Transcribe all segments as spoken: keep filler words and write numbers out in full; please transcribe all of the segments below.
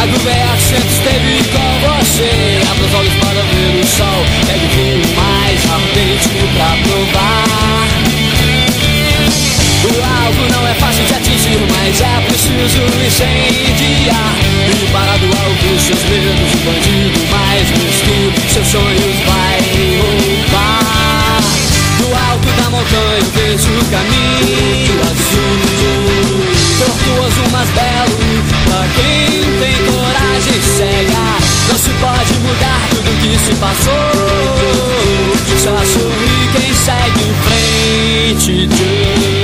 do B R sempre esteve com você. Abra os olhos para ver o sol, pegue o vinho mais ardente pra provar. O alvo não é fácil de atingir, mas é preciso incendiar. E parado ao ouvir seus medos, o bandido mais mesquinho seus sonhos vai roubar. Do alto da montanha eu vejo o caminho azul, tortuoso mas belo, pra quem tem coragem cega. Não se pode mudar tudo que se passou, só sorri quem segue em frente.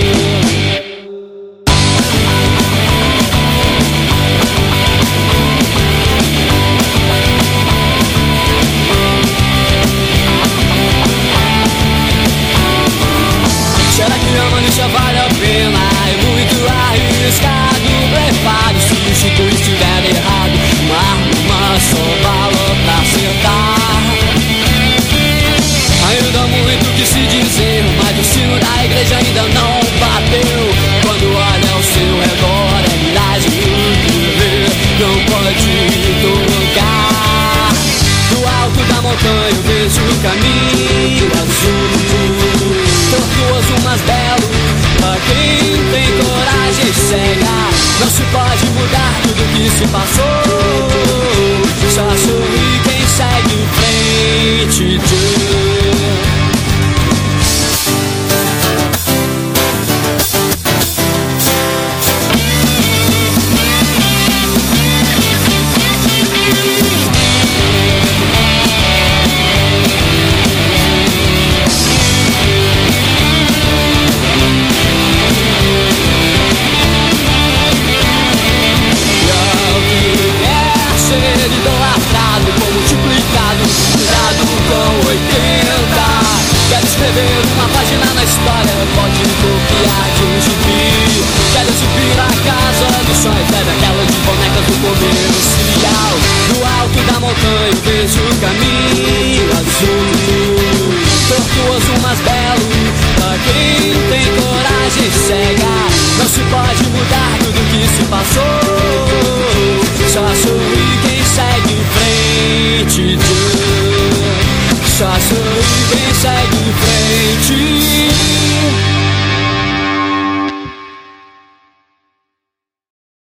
Será que a malícia vale a pena? É muito arriscado, blefado. Se o Chico estiver errado, uma arma só bala pra acertar. Ainda há muito que se dizer, mas o sino da igreja ainda não bateu. Quando olha ao seu redor, é miragem o que vê, não pode tocar. Do alto da montanha eu vejo o caminho azul, tortuoso mas belo, pra quem tem coragem cega. Não se pode mudar tudo que se passou, só sorri quem segue em frente. Quero escrever uma página na história, pode copiar de um gibi. Quero subir a casa dos sonhos, deve aquela de bonecas do comercial. Do alto da montanha eu vejo o caminho azul, tortuoso mas belo, pra quem tem coragem cega. Não se pode mudar tudo que se passou,